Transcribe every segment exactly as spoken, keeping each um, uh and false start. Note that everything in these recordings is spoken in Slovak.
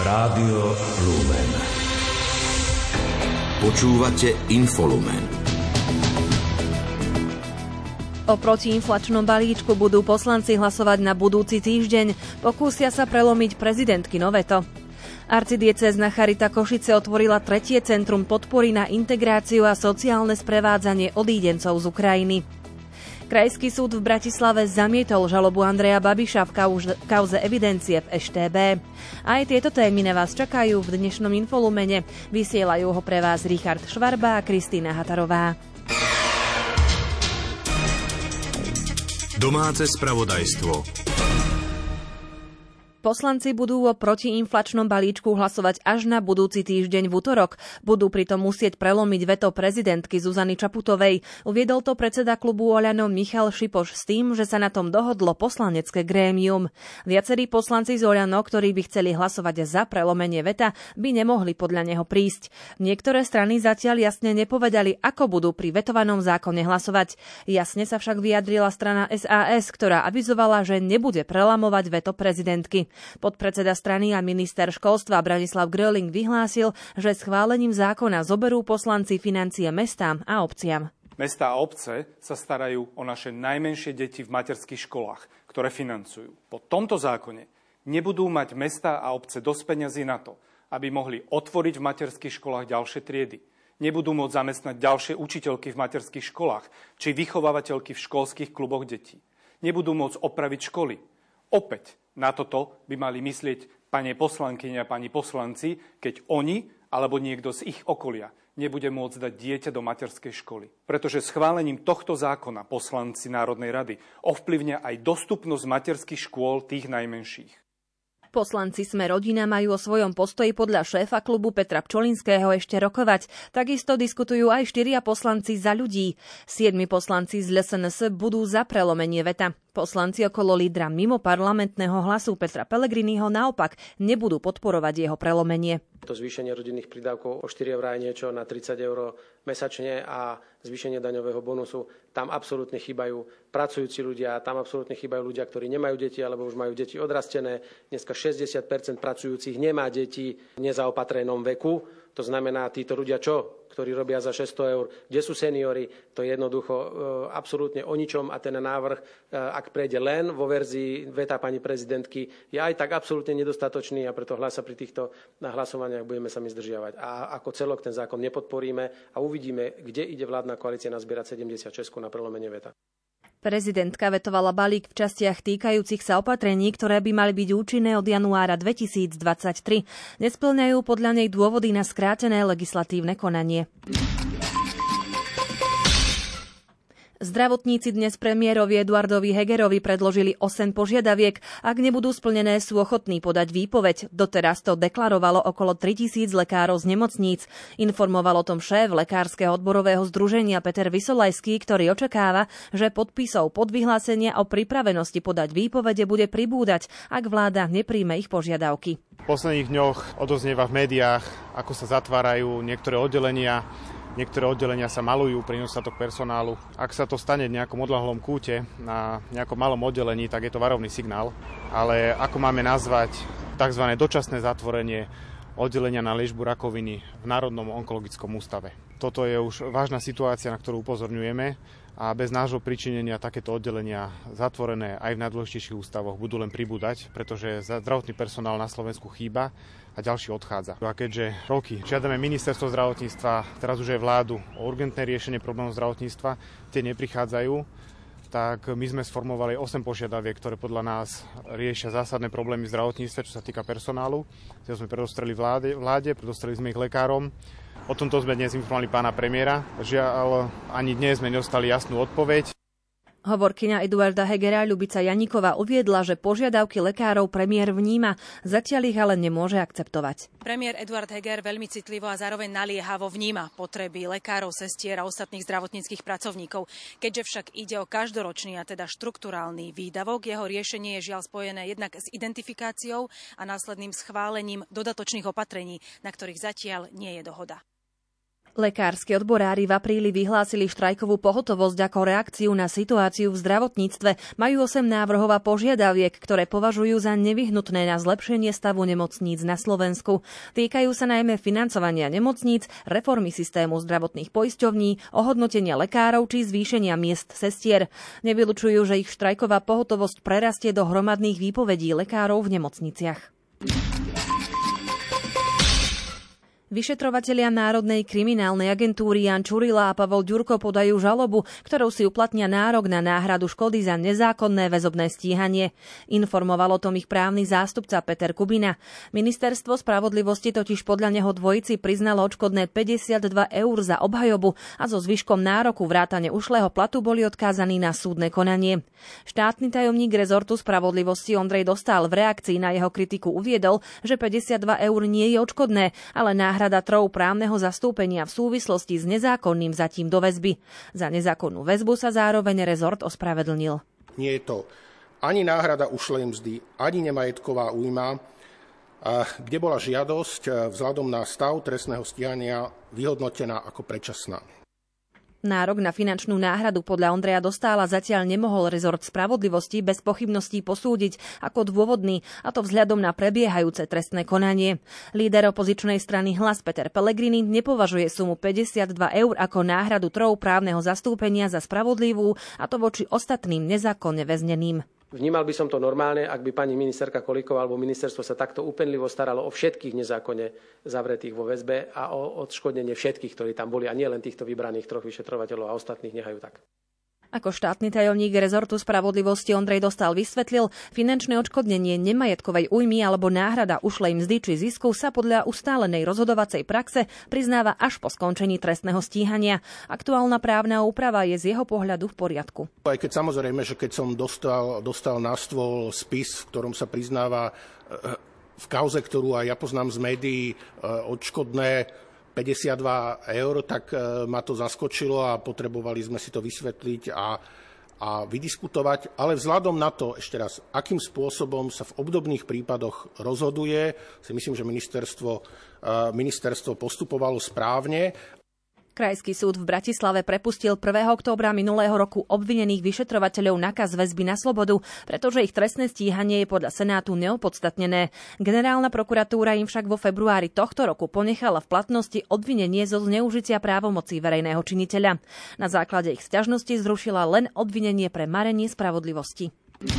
Rádio Lumen. Počúvate Infolumen. O protiinflačnom balíčku budú poslanci hlasovať na budúci týždeň. Pokúsia sa prelomiť prezidentkino veto. Arcidiecézna Charita Košice otvorila tretie centrum podpory na integráciu a sociálne sprevádzanie odídencov z Ukrajiny. Krajský súd v Bratislave zamietol žalobu Andreja Babiša v kauze evidencie v es té bé. Aj tieto témy na vás čakajú v dnešnom Infolumene. Vysielajú ho pre vás Richard Švarba a Kristína Hatarová. Domáce spravodajstvo. Poslanci budú o protiinflačnom balíčku hlasovať až na budúci týždeň v utorok. Budú pritom musieť prelomiť veto prezidentky Zuzany Čaputovej. Uviedol to predseda klubu Oľano Michal Šipoš s tým, že sa na tom dohodlo poslanecké grémium. Viacerí poslanci z Oľano, ktorí by chceli hlasovať za prelomenie veta, by nemohli podľa neho prísť. Niektoré strany zatiaľ jasne nepovedali, ako budú pri vetovanom zákone hlasovať. Jasne sa však vyjadrila strana es a es, ktorá avizovala, že nebude prelamovať veto prezidentky. Podpredseda strany a minister školstva Branislav Gröling vyhlásil, že schválením zákona zoberú poslanci financie mestám a obciam. Mestá a obce sa starajú o naše najmenšie deti v materských školách, ktoré financujú. Po tomto zákone nebudú mať mestá a obce dosť peňazí na to, aby mohli otvoriť v materských školách ďalšie triedy. Nebudú môcť zamestnať ďalšie učiteľky v materských školách či vychovávateľky v školských kluboch detí. Nebudú môcť opraviť školy. Opäť na toto by mali myslieť pani poslankyne a pani poslanci, keď oni alebo niekto z ich okolia nebude môcť dať dieťa do materskej školy. Pretože schválením tohto zákona poslanci Národnej rady ovplyvnia aj dostupnosť materských škôl tých najmenších. Poslanci Sme rodina majú o svojom postoji podľa šéfa klubu Petra Pčolinského ešte rokovať. Takisto diskutujú aj štyria poslanci Za ľudí. Siedmi poslanci z el es en es budú za prelomenie veta. Poslanci okolo lídra mimo parlamentného Hlasu Petra Pellegriniho naopak nebudú podporovať jeho prelomenie. To zvýšenie rodinných prídavkov o štyri eurá je niečo na tridsať eur mesačne a zvýšenie daňového bonusu. Tam absolútne chýbajú pracujúci ľudia, tam absolútne chýbajú ľudia, ktorí nemajú deti alebo už majú deti odrastené. Dneska šesťdesiat percent pracujúcich nemá deti v nezaopatrenom veku. To znamená, títo ľudia čo? Ktorí robia za šesťsto eur. Kde sú seniori? To je jednoducho e, absolútne o ničom a ten návrh, e, ak prejde len vo verzii veta pani prezidentky, je aj tak absolútne nedostatočný a preto hlas sa pri týchto hlasovaniach budeme sa mi zdržiavať. A ako celok ten zákon nepodporíme a uvidíme, kde ide vládna koalícia nazbierať sedemdesiatšesť na prelomenie veta. Prezidentka vetovala balík v častiach týkajúcich sa opatrení, ktoré by mali byť účinné od januára dvetisícdvadsaťtri. Nespĺňajú podľa nej dôvody na skrátené legislatívne konanie. Zdravotníci dnes premiérovi Eduardovi Hegerovi predložili osem požiadaviek. Ak nebudú splnené, sú ochotní podať výpoveď. Doteraz to deklarovalo okolo tritisíc lekárov z nemocníc. Informoval o tom šéf Lekárskeho odborového združenia Peter Vysolajský, ktorý očakáva, že podpisov pod vyhlásenia o pripravenosti podať výpovede bude pribúdať, ak vláda nepríjme ich požiadavky. V posledných dňoch odoznieva v médiách, ako sa zatvárajú niektoré oddelenia. Niektoré oddelenia sa malujú pre nedostatok personálu. Ak sa to stane v nejakom odľahlom kúte, na nejakom malom oddelení, tak je to varovný signál. Ale ako máme nazvať tzv. Dočasné zatvorenie oddelenia na liečbu rakoviny v Národnom onkologickom ústave? Toto je už vážna situácia, na ktorú upozorňujeme a bez nášho pričinenia takéto oddelenia zatvorené aj v najdôležitejších ústavoch budú len pribúdať, pretože zdravotný personál na Slovensku chýba a ďalší odchádza. A keďže roky žiadame ministerstvo zdravotníctva, teraz už aj vládu o urgentné riešenie problémov zdravotníctva, tie neprichádzajú, tak my sme sformovali osem požiadaviek, ktoré podľa nás riešia zásadné problémy v zdravotníctve, čo sa týka personálu. Tie sme predostreli vláde, vláde, predostreli sme ich lekárom. O tomto sme dnes informovali pána premiéra. Žiaľ, ani dnes sme nedostali jasnú odpoveď. Hovorkyňa Eduarda Hegera Ľubica Janíková uviedla, že požiadavky lekárov premiér vníma, zatiaľ ich ale nemôže akceptovať. Premiér Eduard Heger veľmi citlivo a zároveň naliehavo vníma potreby lekárov, sestier a ostatných zdravotníckych pracovníkov. Keďže však ide o každoročný a teda štrukturálny výdavok, jeho riešenie je žiaľ spojené jednak s identifikáciou a následným schválením dodatočných opatrení, na ktorých zatiaľ nie je dohoda. Lekársky odborári v apríli vyhlásili štrajkovú pohotovosť ako reakciu na situáciu v zdravotníctve. Majú osem návrhov a požiadaviek, ktoré považujú za nevyhnutné na zlepšenie stavu nemocníc na Slovensku. Týkajú sa najmä financovania nemocníc, reformy systému zdravotných poisťovní, ohodnotenia lekárov či zvýšenia miest sestier. Nevylučujú, že ich štrajková pohotovosť prerastie do hromadných výpovedí lekárov v nemocniciach. Vyšetrovatelia Národnej kriminálnej agentúry Jan Čurila a Pavol Ďurko podajú žalobu, ktorou si uplatnia nárok na náhradu škody za nezákonné väzobné stíhanie. Informoval o tom ich právny zástupca Peter Kubina. Ministerstvo spravodlivosti totiž podľa neho dvojici priznalo odškodné päťdesiatdva eur za obhajobu a so zvyškom nároku vrátane ušlého platu boli odkázaní na súdne konanie. Štátny tajomník rezortu spravodlivosti Ondrej Dostál v reakcii na jeho kritiku uviedol, že päťdesiatdva eur nie je odškodné, ale náhrada Náhrada trov právneho zastúpenia v súvislosti s nezákonným zatím do väzby. Za nezákonnú väzbu sa zároveň rezort ospravedlnil. Nie je to ani náhrada ušlej mzdy, ani nemajetková újma, kde bola žiadosť vzhľadom na stav trestného stíhania vyhodnotená ako predčasná. Nárok na finančnú náhradu podľa Ondreja Dostála zatiaľ nemohol rezort spravodlivosti bez pochybností posúdiť ako dôvodný, a to vzhľadom na prebiehajúce trestné konanie. Líder opozičnej strany Hlas Peter Pellegrini nepovažuje sumu päťdesiatdva eur ako náhradu trov právneho zastúpenia za spravodlivú, a to voči ostatným nezákonne väzneným. Vnímal by som to normálne, ak by pani ministerka Kolíková alebo ministerstvo sa takto úpenlivo staralo o všetkých nezákonne zavretých vo väzbe a o odškodnenie všetkých, ktorí tam boli, a nie len týchto vybraných troch vyšetrovateľov, a ostatných nehajú tak. Ako štátny tajomník rezortu spravodlivosti Ondrej Dostál vysvetlil, finančné odškodnenie nemajetkovej újmy alebo náhrada ušlej mzdy či zisku sa podľa ustálenej rozhodovacej praxe priznáva až po skončení trestného stíhania. Aktuálna právna úprava je z jeho pohľadu v poriadku. Aj keď samozrejme, že keď som dostal, dostal na stôl spis, v ktorom sa priznáva v kauze, ktorú aj ja poznám z médií, odškodné päťdesiatdva eur, tak ma to zaskočilo a potrebovali sme si to vysvetliť a, a vydiskutovať. Ale vzhľadom na to, ešte raz, akým spôsobom sa v obdobných prípadoch rozhoduje, si myslím, že ministerstvo, ministerstvo postupovalo správne. Krajský súd v Bratislave prepustil prvého októbra minulého roku obvinených vyšetrovateľov nákaz väzby na slobodu, pretože ich trestné stíhanie je podľa Senátu neopodstatnené. Generálna prokuratúra im však vo februári tohto roku ponechala v platnosti obvinenie zo zneužitia právomocí verejného činiteľa. Na základe ich sťažnosti zrušila len obvinenie pre marenie spravodlivosti.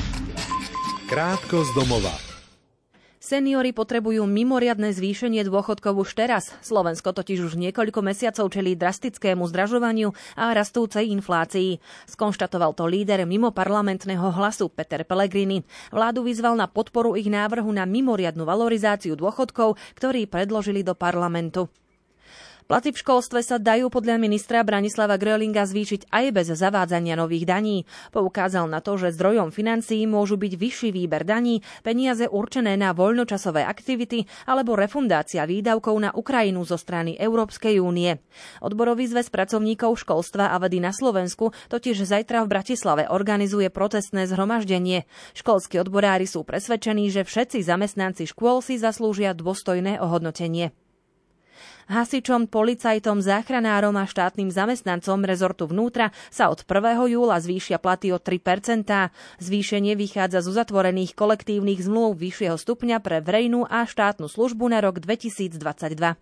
Krátko z domova. Seniori potrebujú mimoriadne zvýšenie dôchodkov už teraz. Slovensko totiž už niekoľko mesiacov čelí drastickému zdražovaniu a rastúcej inflácii. Skonštatoval to líder mimoparlamentného Hlasu Peter Pellegrini. Vládu vyzval na podporu ich návrhu na mimoriadnu valorizáciu dôchodkov, ktorý predložili do parlamentu. Platy v školstve sa dajú podľa ministra Branislava Gröhlinga zvýšiť aj bez zavádzania nových daní. Poukázal na to, že zdrojom financií môžu byť vyšší výber daní, peniaze určené na voľnočasové aktivity alebo refundácia výdavkov na Ukrajinu zo strany Európskej únie. Odborový zväz pracovníkov školstva a vedy na Slovensku totiž zajtra v Bratislave organizuje protestné zhromaždenie. Školskí odborári sú presvedčení, že všetci zamestnanci škôl si zaslúžia dôstojné ohodnotenie. Hasičom, policajtom, záchranárom a štátnym zamestnancom rezortu vnútra sa od prvého júla zvýšia platy o tri percentá. Zvýšenie vychádza z uzatvorených kolektívnych zmluv vyššieho stupňa pre verejnú a štátnu službu na rok dvetisícdvadsaťdva.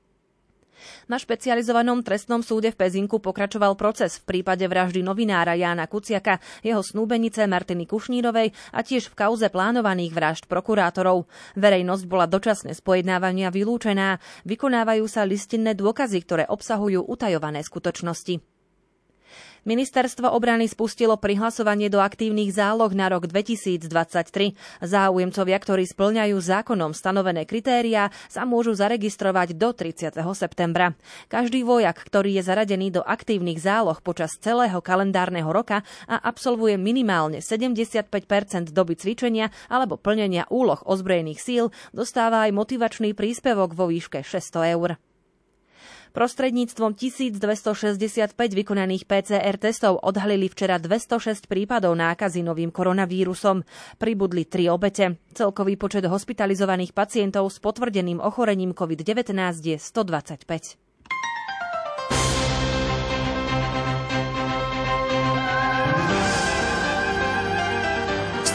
Na špecializovanom trestnom súde v Pezinku pokračoval proces v prípade vraždy novinára Jána Kuciaka, jeho snúbenice Martiny Kušnírovej a tiež v kauze plánovaných vražd prokurátorov. Verejnosť bola dočasne z pojednávania vylúčená. Vykonávajú sa listinné dôkazy, ktoré obsahujú utajované skutočnosti. Ministerstvo obrany spustilo prihlasovanie do aktívnych záloh na rok dvetisícdvadsaťtri. Záujemcovia, ktorí spĺňajú zákonom stanovené kritériá, sa môžu zaregistrovať do tridsiateho septembra. Každý vojak, ktorý je zaradený do aktívnych záloh počas celého kalendárneho roka a absolvuje minimálne sedemdesiatpäť percent doby cvičenia alebo plnenia úloh ozbrojených síl, dostáva aj motivačný príspevok vo výške šesťsto eur. Prostredníctvom tisícdvestošesťdesiatpäť vykonaných pé cé er testov odhalili včera dvestošesť prípadov nákazy novým koronavírusom. Pribudli tri obete. Celkový počet hospitalizovaných pacientov s potvrdeným ochorením covid devätnásť je stodvadsaťpäť.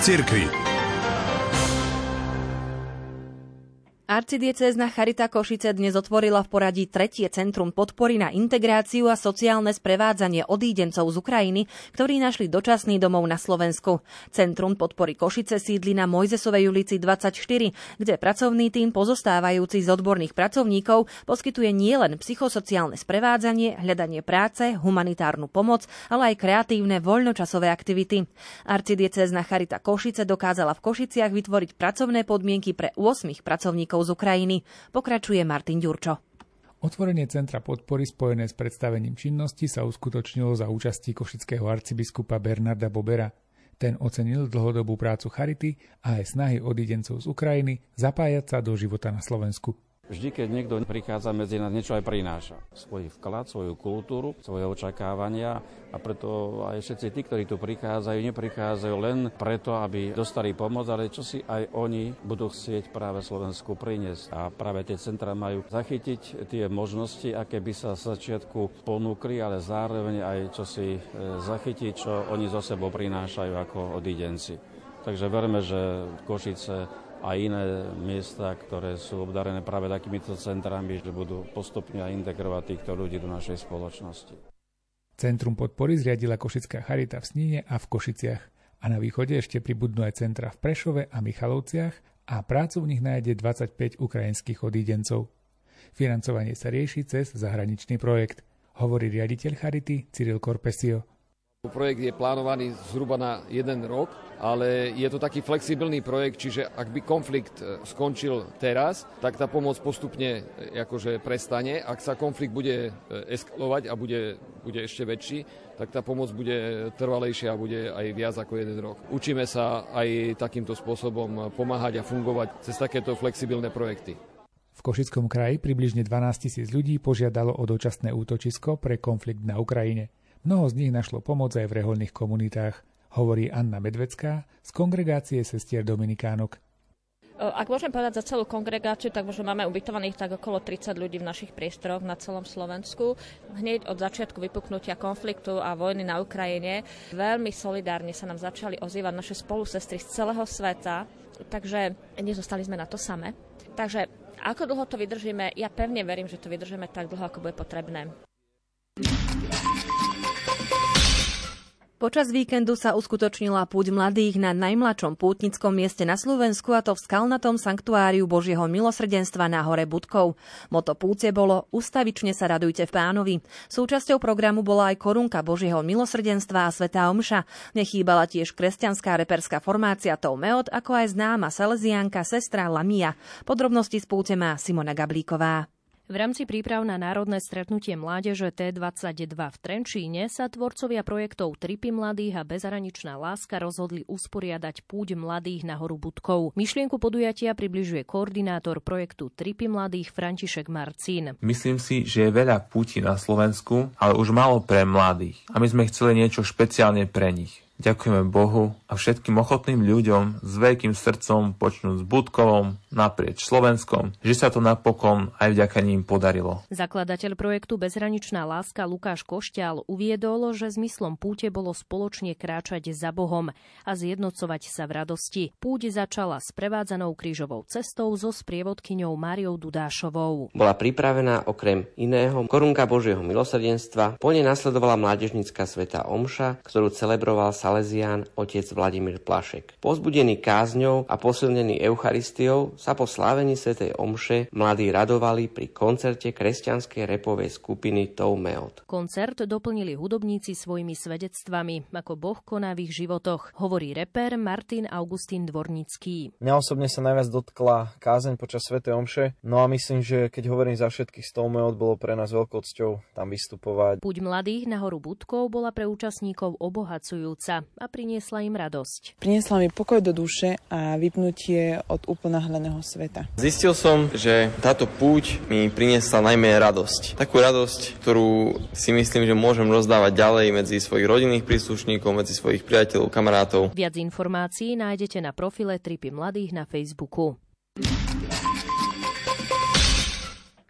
cirkvi. Arcidiecézna Charita Košice dnes otvorila v poradí tretie centrum podpory na integráciu a sociálne sprevádzanie odídencov z Ukrajiny, ktorí našli dočasný domov na Slovensku. Centrum podpory Košice sídli na Mojzesovej ulici dvadsaťštyri, kde pracovný tím pozostávajúci z odborných pracovníkov poskytuje nielen psychosociálne sprevádzanie, hľadanie práce, humanitárnu pomoc, ale aj kreatívne voľnočasové aktivity. Arcidiecézna Charita Košice dokázala v Košiciach vytvoriť pracovné podmienky pre osem pracovníkov z Ukrajiny. Pokračuje Martin Ďurčo. Otvorenie centra podpory spojené s predstavením činnosti sa uskutočnilo za účasti košického arcibiskupa Bernarda Bobera. Ten ocenil dlhodobú prácu Charity a aj snahy odídencov z Ukrajiny zapájať sa do života na Slovensku. Vždy, keď niekto prichádza medzi nás, niečo aj prináša. Svoj vklad, svoju kultúru, svoje očakávania a preto aj všetci tí, ktorí tu prichádzajú, neprichádzajú len preto, aby dostali pomoc, ale čo si aj oni budú chcieť práve Slovensku priniesť. A práve tie centra majú zachytiť tie možnosti, aké by sa z začiatku ponúkli, ale zároveň aj čo si zachytiť, čo oni zo sebou prinášajú ako odídenci. Takže verme, že Košice a iné miesta, ktoré sú obdarené práve takýmito centrami, že budú postupne integrovať týchto ľudí do našej spoločnosti. Centrum podpory zriadila Košická Charita v Sníne a v Košiciach. A na východe ešte pribudnú aj centra v Prešove a Michalovciach a prácu v nich nájde dvadsaťpäť ukrajinských odídencov. Financovanie sa rieši cez zahraničný projekt, hovorí riaditeľ Charity Cyril Korpesio. Projekt je plánovaný zhruba na jeden rok, ale je to taký flexibilný projekt, čiže ak by konflikt skončil teraz, tak tá pomoc postupne akože prestane. Ak sa konflikt bude eskalovať a bude, bude ešte väčší, tak tá pomoc bude trvalejšia a bude aj viac ako jeden rok. Učíme sa aj takýmto spôsobom pomáhať a fungovať cez takéto flexibilné projekty. V Košickom kraji približne dvanásť tisíc ľudí požiadalo o dočasné útočisko pre konflikt na Ukrajine. Mnoho z nich našlo pomoc aj v rehoľných komunitách, hovorí Anna Medvecká z kongregácie sestier Dominikánok. Ak môžem povedať za celú kongregáciu, tak možno máme ubytovaných tak okolo tridsať ľudí v našich priestoroch na celom Slovensku. Hneď od začiatku vypuknutia konfliktu a vojny na Ukrajine veľmi solidárne sa nám začali ozývať naše spolusestry z celého sveta, takže nezostali sme na to same. Takže ako dlho to vydržíme, ja pevne verím, že to vydržíme tak dlho, ako bude potrebné. Počas víkendu sa uskutočnila púť mladých na najmladšom pútnickom mieste na Slovensku, a to v skalnatom sanktuáriu Božieho milosrdenstva na hore Budkov. Moto púte bolo Ustavične sa radujte v Pánovi. Súčasťou programu bola aj korunka Božieho milosrdenstva a svätá omša. Nechýbala tiež kresťanská reperská formácia Tov Meod, ako aj známa salesiánka sestra Lamia. Podrobnosti z púte má Simona Gablíková. V rámci príprav na národné stretnutie mládeže té dvadsaťdva v Trenčíne sa tvorcovia projektov Tripy mladých a Bezhraničná láska rozhodli usporiadať púť mladých na horu Budkov. Myšlienku podujatia približuje koordinátor projektu Tripy mladých František Marcín. Myslím si, že je veľa púti na Slovensku, ale už málo pre mladých. A my sme chceli niečo špeciálne pre nich. Ďakujeme Bohu a všetkým ochotným ľuďom s veľkým srdcom počnúť s Budkovom naprieč Slovenskom, že sa to napokon aj vďaka ním podarilo. Zakladateľ projektu Bezhraničná láska Lukáš Košťál uviedol, že zmyslom púte bolo spoločne kráčať za Bohom a zjednocovať sa v radosti. Púť začala sprevádzanou krížovou cestou so sprievodkyňou Máriou Dudášovou. Bola pripravená okrem iného korunka Božieho milosrdenstva, po nej nasledovala mládežnícka svätá omša, ktorú celebroval Salesián otec Vladimír Plašek. Povzbudený kázňou a posilnený Eucharistiou sa po slávení svätej omše mladí radovali pri koncerte kresťanskej repovej skupiny Tov Meod. Koncert doplnili hudobníci svojimi svedectvami, ako Boh koná v ich životoch, hovorí reper Martin Augustín Dvornický. Mňa osobne sa najviac dotkla kázeň počas svätej omše, no a myslím, že keď hovorím za všetkých z Tov Meod, bolo pre nás veľkou cťou tam vystupovať. Púť mladých na horu Budkov bola pre účastníkov obohacujúca a priniesla im radosť. Priniesla mi pokoj do duše a vypnutie od uponáhľaného sveta. Zistil som, že táto púť mi priniesla najmä radosť. Takú radosť, ktorú si myslím, že môžem rozdávať ďalej medzi svojich rodinných príslušníkov, medzi svojich priateľov, kamarátov. Viac informácií nájdete na profile Tripy mladých na Facebooku.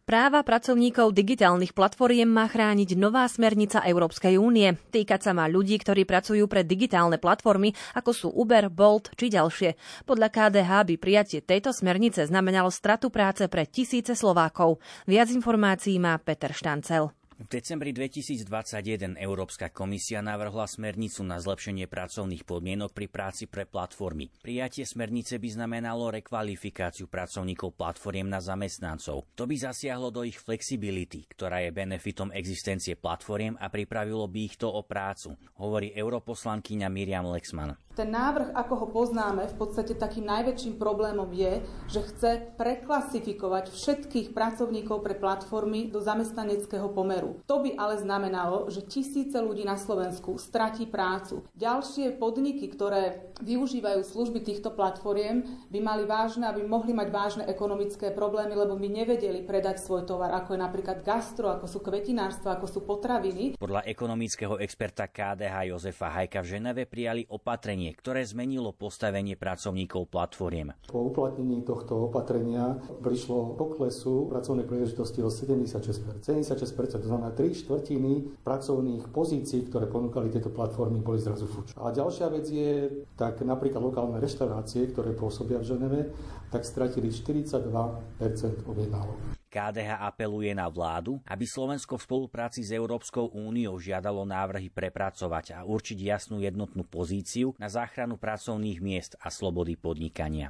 Práva pracovníkov digitálnych platformiem má chrániť nová smernica Európskej únie. Týkať sa má ľudí, ktorí pracujú pre digitálne platformy, ako sú Uber, Bolt či ďalšie. Podľa ká dé há by prijatie tejto smernice znamenalo stratu práce pre tisíce Slovákov. Viac informácií má Peter Štancel. V decembri dvetisícdvadsaťjeden Európska komisia navrhla smernicu na zlepšenie pracovných podmienok pri práci pre platformy. Prijatie smernice by znamenalo rekvalifikáciu pracovníkov platformiem na zamestnancov. To by zasiahlo do ich flexibility, ktorá je benefitom existencie platformiem a pripravilo by ich to o prácu, hovorí europoslankyňa Miriam Lexman. Ten návrh, ako ho poznáme, v podstate takým najväčším problémom je, že chce preklasifikovať všetkých pracovníkov pre platformy do zamestnaneckého pomeru. To by ale znamenalo, že tisíce ľudí na Slovensku stratí prácu. Ďalšie podniky, ktoré využívajú služby týchto platformiem, by mali vážne, aby mohli mať vážne ekonomické problémy, lebo by nevedeli predať svoj tovar, ako je napríklad gastro, ako sú kvetinárstvo, ako sú potraviny. Podľa ekonomického experta ká dé há Jozefa Hajka v Ženeve prijali opatrenie, ktoré zmenilo postavenie pracovníkov platformiem. Po uplatnení tohto opatrenia prišlo poklesu pracovnej príležitosti o sedemdesiatšesť percent. sedemdesiatšesť percent, to znamená tri štvrtiny pracovných pozícií, ktoré ponúkali tieto platformy, boli zrazu fuč. A ďalšia vec je, tak napríklad lokálne reštaurácie, ktoré pôsobia v Ženeve, tak stratili štyridsaťdva percent objednávok. ká dé há apeluje na vládu, aby Slovensko v spolupráci s Európskou úniou žiadalo návrhy prepracovať a určiť jasnú jednotnú pozíciu na záchranu pracovných miest a slobody podnikania.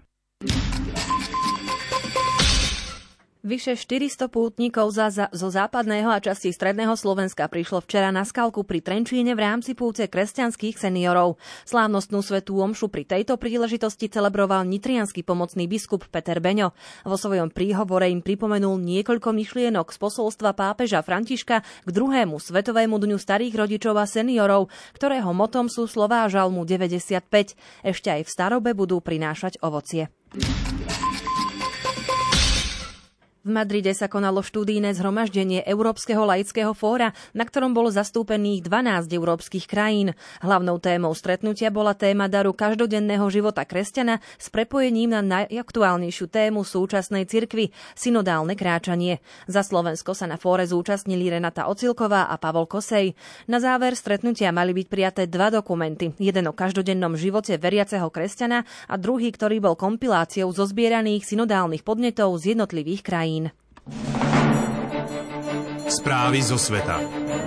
Vyše štyristo pútnikov za, za, zo západného a časti stredného Slovenska prišlo včera na Skalku pri Trenčíne v rámci púce kresťanských seniorov. Slávnostnú svätú omšu pri tejto príležitosti celebroval nitriansky pomocný biskup Peter Beňo. Vo svojom príhovore im pripomenul niekoľko myšlienok z posolstva pápeža Františka k druhému Svetovému dňu starých rodičov a seniorov, ktorého motom sú slová žalmu deväťdesiatpäť. Ešte aj v starobe budú prinášať ovocie. V Madride sa konalo štúdijné zhromaždenie Európskeho laického fóra, na ktorom bolo zastúpených dvanásť európskych krajín. Hlavnou témou stretnutia bola téma daru každodenného života kresťana s prepojením na najaktuálnejšiu tému súčasnej cirkvi – synodálne kráčanie. Za Slovensko sa na fóre zúčastnili Renata Ocilková a Pavol Kosej. Na záver stretnutia mali byť prijaté dva dokumenty. Jeden o každodennom živote veriaceho kresťana a druhý, ktorý bol kompiláciou zozbieraných synodálnych podnetov z jednotlivých krajín. Správy zo sveta.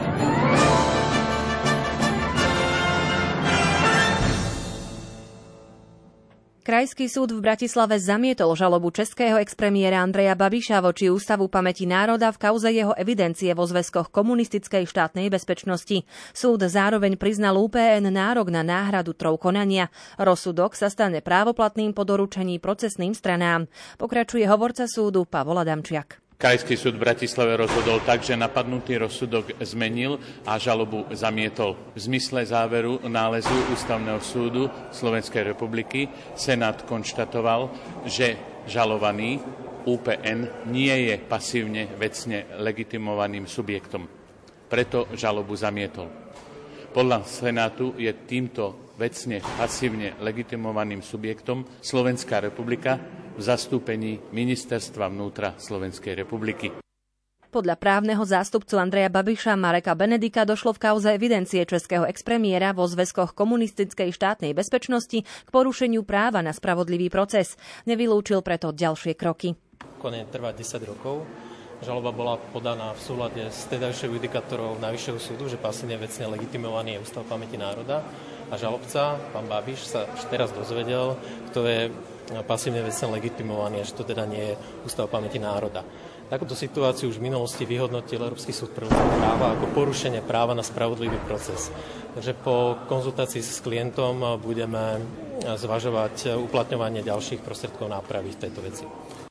Krajský súd v Bratislave zamietol žalobu českého expremiéra Andreja Babiša voči Ústavu pamäti národa v kauze jeho evidencie vo zväzkoch komunistickej štátnej bezpečnosti. Súd zároveň priznal ú pé en nárok na náhradu trov konania. Rozsudok sa stane právoplatným po doručení procesným stranám. Pokračuje hovorca súdu Pavol Adamčiak. Krajský súd v Bratislave rozhodol tak, že napadnutý rozsudok zmenil a žalobu zamietol. V zmysle záveru nálezu Ústavného súdu Slovenskej republiky Senát konštatoval, že žalovaný ú pé en nie je pasívne vecne legitimovaným subjektom. Preto žalobu zamietol. Podľa Senátu je týmto vecne pasívne legitimovaným subjektom Slovenská republika v zastúpení Ministerstva vnútra Slovenskej republiky. Podľa právneho zástupcu Andreja Babiša Mareka Benedika došlo v kauze evidencie českého expremiéra vo zväzkoch komunistickej štátnej bezpečnosti k porušeniu práva na spravodlivý proces. Nevylúčil preto ďalšie kroky. Konanie trvá desať rokov. Žaloba bola podaná v súlade s tedajšou judikatúrou Najvyššieho súdu, že pasívne vecne legitimovaný je Ústav pamäti národa. A žalobca, pán Babiš, sa teraz dozvedel, kto je pasívne vecne legitimovaný a že to teda nie je Ústav pamäti národa. Takúto situáciu už v minulosti vyhodnotil Európsky súd pre ľudské práva ako porušenie práva na spravodlivý proces. Takže po konzultácii s klientom budeme zvažovať uplatňovanie ďalších prostriedkov nápravy v tejto veci.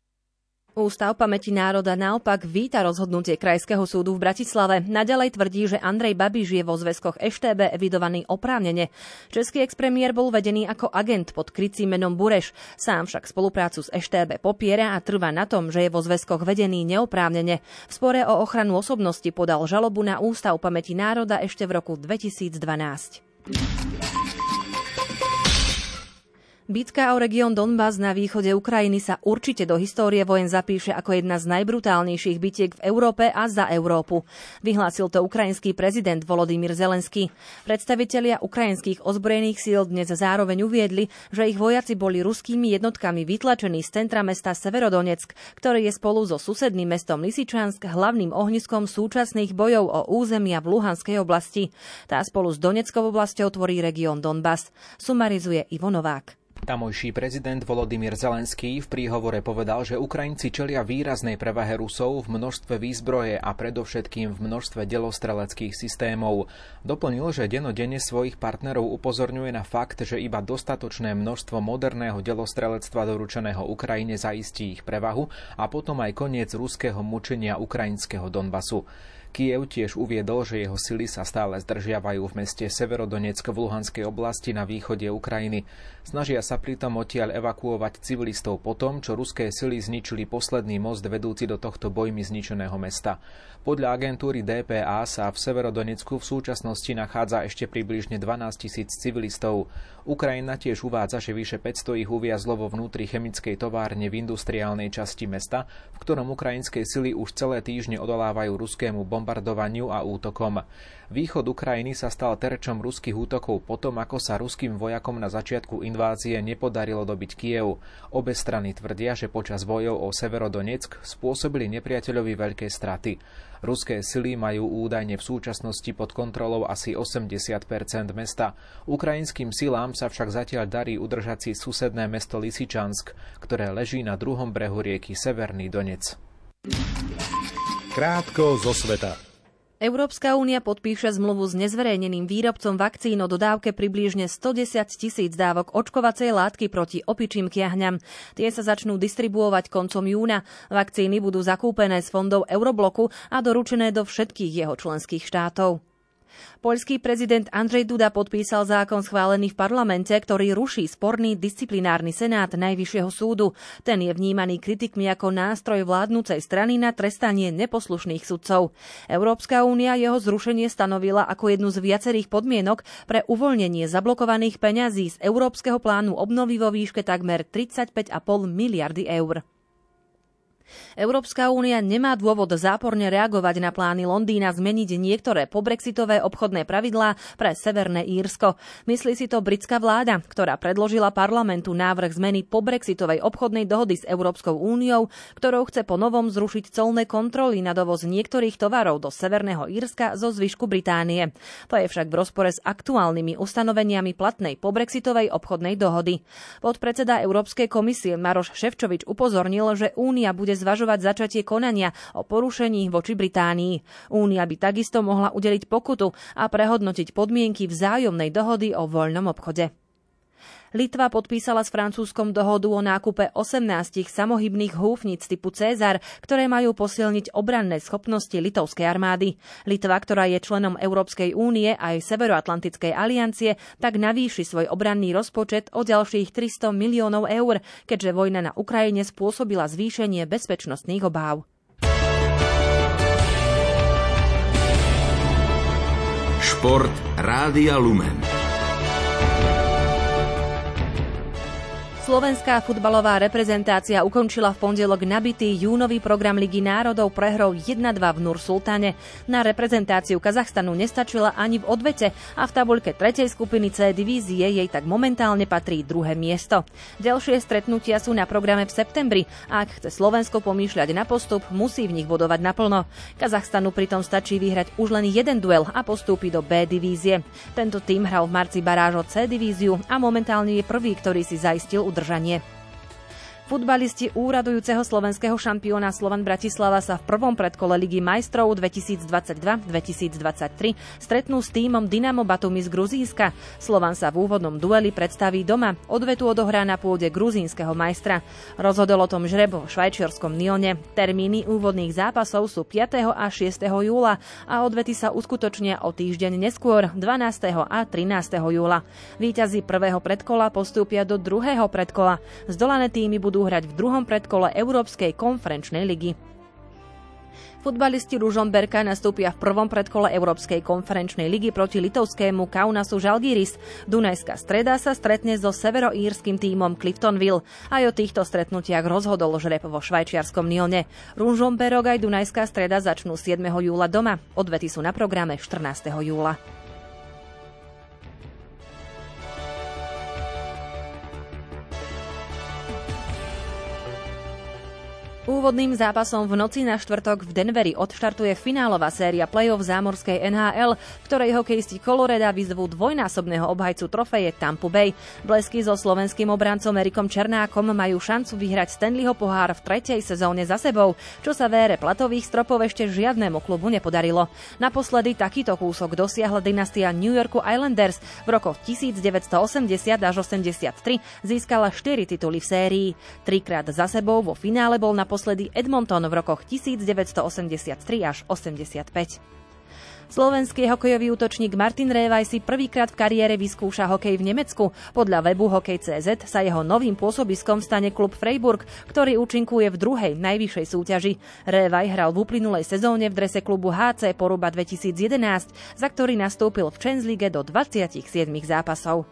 Ústav pamäti národa naopak víta rozhodnutie Krajského súdu v Bratislave. Naďalej tvrdí, že Andrej Babiš je vo zväzkoch es té bé evidovaný oprávnene. Český expremiér bol vedený ako agent pod krycím menom Bureš. Sám však spoluprácu s es té bé popiera a trvá na tom, že je vo zväzkoch vedený neoprávnene. V spore o ochranu osobnosti podal žalobu na Ústav pamäti národa ešte v roku dvetisícdvanásť. Bitka o región Donbas na východe Ukrajiny sa určite do histórie vojen zapíše ako jedna z najbrutálnejších bitiek v Európe a za Európu. Vyhlásil to ukrajinský prezident Volodymyr Zelenský. Predstavitelia ukrajinských ozbrojených síl dnes zároveň uviedli, že ich vojaci boli ruskými jednotkami vytlačení z centra mesta Severodonetsk, ktoré je spolu so susedným mestom Lysyčansk hlavným ohniskom súčasných bojov o územia v Luhanskej oblasti. Tá spolu s Doneckou oblasťou tvorí región Donbas. Sumarizuje Ivo Novák. Tamojší prezident Volodymyr Zelenský v príhovore povedal, že Ukrajinci čelia výraznej prevahe Rusov v množstve výzbroje a predovšetkým v množstve delostreleckých systémov. Doplnil, že denodenne svojich partnerov upozorňuje na fakt, že iba dostatočné množstvo moderného delostrelectva doručeného Ukrajine zaistí ich prevahu a potom aj koniec ruského mučenia ukrajinského Donbasu. Kyjev tiež uviedol, že jeho sily sa stále zdržiavajú v meste Severodonetsk v Luhanskej oblasti na východe Ukrajiny. Snažia sa pritom odtiaľ evakuovať civilistov po tom, čo ruské sily zničili posledný most vedúci do tohto bojmi zničeného mesta. Podľa agentúry dé pé á sa v Severodonecku v súčasnosti nachádza ešte približne dvanásť tisíc civilistov. Ukrajina tiež uvádza, že vyše päťsto ich uviazlo vo vnútri chemickej továrne v industriálnej časti mesta, v ktorom ukrajinské sily už celé týždne odolávajú ruskému bombardovaniu a útokom. Východ Ukrajiny sa stal terčom ruských útokov potom, ako sa ruským vojakom na začiatku invázie nepodarilo dobiť Kyjev. Obe strany tvrdia, že počas bojov o Severodonetsk spôsobili nepriateľovi veľké straty. Ruské sily majú údajne v súčasnosti pod kontrolou asi osemdesiat percent mesta. Ukrajinským silám sa však zatiaľ darí udržať si susedné mesto Lysyčansk, ktoré leží na druhom brehu rieky Severný Donec. Krátko zo sveta. Európska únia podpíše zmluvu s nezverejneným výrobcom vakcín o dodávke približne stodesať tisíc dávok očkovacej látky proti opičím kiahňam. Tie sa začnú distribuovať koncom júna. Vakcíny budú zakúpené z fondov Eurobloku a doručené do všetkých jeho členských štátov. Poľský prezident Andrzej Duda podpísal zákon schválený v parlamente, ktorý ruší sporný disciplinárny senát Najvyššieho súdu. Ten je vnímaný kritikmi ako nástroj vládnucej strany na trestanie neposlušných sudcov. Európska únia jeho zrušenie stanovila ako jednu z viacerých podmienok pre uvoľnenie zablokovaných peňazí z Európskeho plánu obnovy vo výške takmer tridsaťpäť celá päť miliardy eur. Európska únia nemá dôvod záporne reagovať na plány Londýna zmeniť niektoré pobrexitové obchodné pravidlá pre Severné Írsko. Myslí si to britská vláda, ktorá predložila parlamentu návrh zmeny pobrexitovej obchodnej dohody s Európskou úniou, ktorou chce ponovom zrušiť colné kontroly na dovoz niektorých tovarov do Severného Írska zo zvyšku Británie. To je však v rozpore s aktuálnymi ustanoveniami platnej pobrexitovej obchodnej dohody. Podpredseda Európskej komisie Maroš Šefčovič upozornil, že únia bude zvažovať začatie konania o porušení voči Británii. Únia by takisto mohla udeliť pokutu a prehodnotiť podmienky vzájomnej dohody o voľnom obchode. Litva podpísala s Francúzskom dohodu o nákupe osemnástich samohybných húfnic typu César, ktoré majú posilniť obranné schopnosti litovskej armády. Litva, ktorá je členom Európskej únie aj Severoatlantickej aliancie, tak navýši svoj obranný rozpočet o ďalších tristo miliónov eur, keďže vojna na Ukrajine spôsobila zvýšenie bezpečnostných obáv. Šport Rádia Lumen. Slovenská futbalová reprezentácia ukončila v pondelok nabitý júnový program Ligy národov prehrou jedna dva v Nur-Sultane. Na reprezentáciu Kazachstanu nestačila ani v odvete a v tabuľke tretej skupiny C divízie jej tak momentálne patrí druhé miesto. Ďalšie stretnutia sú na programe v septembri a ak chce Slovensko pomýšľať na postup, musí v nich bodovať naplno. Kazachstanu pritom stačí vyhrať už len jeden duel a postúpi do B divízie. Tento tým hral v marci baráž o C divíziu a momentálne je prvý, ktorý si zaistil udržanie. Futbalisti úradujúceho slovenského šampióna Slovan Bratislava sa v prvom predkole Ligy majstrov dvetisícdvadsaťdva dvetisícdvadsaťtri stretnú s tímom Dynamo Batumi z Gruzínska. Slovan sa v úvodnom dueli predstaví doma, odvetu odohrá na pôde gruzínskeho majstra. Rozhodol o tom žreb vo švajčiarskom Nyone. Termíny úvodných zápasov sú piateho a šiesteho júla a odvety sa uskutočnia o týždeň neskôr, dvanásteho a trinásteho júla. Víťazi prvého predkola postúpia do druhého predkola. Zdolané tímy budú hrať v druhom predkole Európskej konferenčnej ligy. Futbalisti Ružomberka nastúpia v prvom predkole Európskej konferenčnej ligy proti litovskému Kaunasu Žalgiris. Dunajská Streda sa stretne so severoírskym tímom Cliftonville. Aj o týchto stretnutiach rozhodol žreb vo švajčiarskom Nyone. Ružomberok aj Dunajská Streda začnú siedmeho júla doma. Odvety sú na programe štrnásteho júla. Úvodným zápasom v noci na štvrtok v Denveri odštartuje finálová séria play-off zámorskej en há el, v ktorej hokejisti Coloreda vyzvú dvojnásobného obhajcu trofeje Tampa Bay. Blesky so slovenským obrancom Erikom Černákom majú šancu vyhrať Stanleyho pohár v tretej sezóne za sebou, čo sa v ére platových stropov ešte žiadnemu klubu nepodarilo. Naposledy takýto kúsok dosiahla dynastia New Yorku Islanders. V rokoch devätnásťstoosemdesiat až osemdesiattri získala štyri tituly v sérii. Trikrát za sebou vo finále bol na Naposledy Edmonton v rokoch devätnásťstoosemdesiattri až osemdesiatpäť. Slovenský hokejový útočník Martin Révaj si prvýkrát v kariére vyskúša hokej v Nemecku. Podľa webu hokej bodka cé zet sa jeho novým pôsobiskom stane klub Freiburg, ktorý účinkuje v druhej najvyššej súťaži. Révaj hral v uplynulej sezóne v drese klubu há cé Poruba dvetisícjedenásť, za ktorý nastúpil v Champions League do dvadsaťsedem zápasov.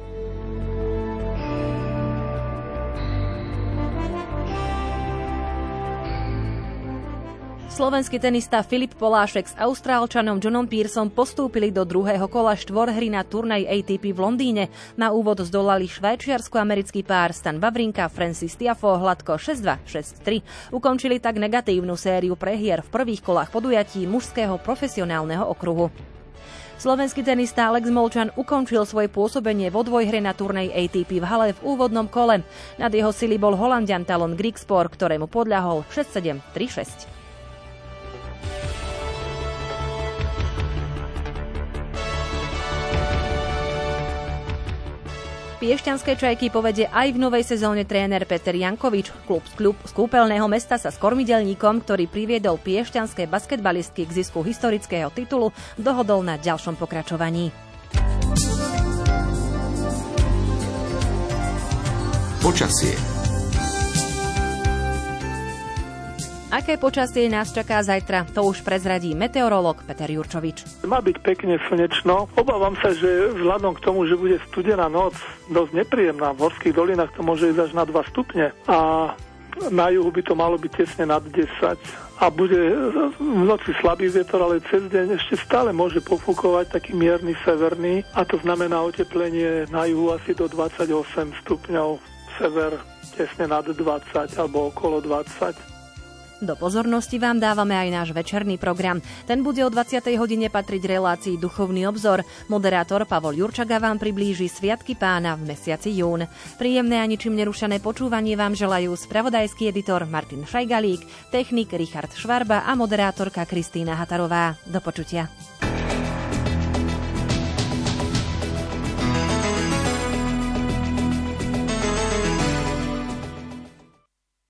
Slovenský tenista Filip Polášek s Austrálčanom Johnom Pearsom postúpili do druhého kola štvorhry na turnaj á té pé v Londýne. Na úvod zdolali švajčiarsko-americký pár Stan Wawrinka Francis Tiafoe hladko šesť dva šesť tri. Ukončili tak negatívnu sériu prehier v prvých kolách podujatí mužského profesionálneho okruhu. Slovenský tenista Alex Molčan ukončil svoje pôsobenie vo dvojhre na turnej á té pé v hale v úvodnom kole. Nad jeho sily bol Holanďan Talon Griekspoor, ktorému podľahol šesť sedem tri šesť. Piešťanské Čajky povedie aj v novej sezóne tréner Peter Jankovič. Klub, klub z kúpeľného mesta sa s kormidelníkom, ktorý priviedol piešťanské basketbalistky k zisku historického titulu, dohodol na ďalšom pokračovaní. Počasie. Aké počasie nás čaká zajtra, to už prezradí meteorológ Peter Jurčovič. Má byť pekne slnečno. Obávam sa, že vzhľadom k tomu, že bude studená noc, dosť nepríjemná. V horských dolinách to môže ísť až na dva stupne. A na juhu by to malo byť tesne nad desať. A bude v noci slabý vietor, ale cez deň ešte stále môže pofúkovať taký mierny severný. A to znamená oteplenie na juhu asi do dvadsaťosem stupňov. Sever tesne nad dvadsať alebo okolo dvadsať. Do pozornosti vám dávame aj náš večerný program. Ten bude o dvadsiatej hodine patriť relácii Duchovný obzor. Moderátor Pavol Jurčaga vám priblíži Sviatky Pána v mesiaci jún. Príjemné a ničím nerušené počúvanie vám želajú spravodajský editor Martin Šajgalík, technik Richard Švarba a moderátorka Kristýna Hatarová. Do počutia.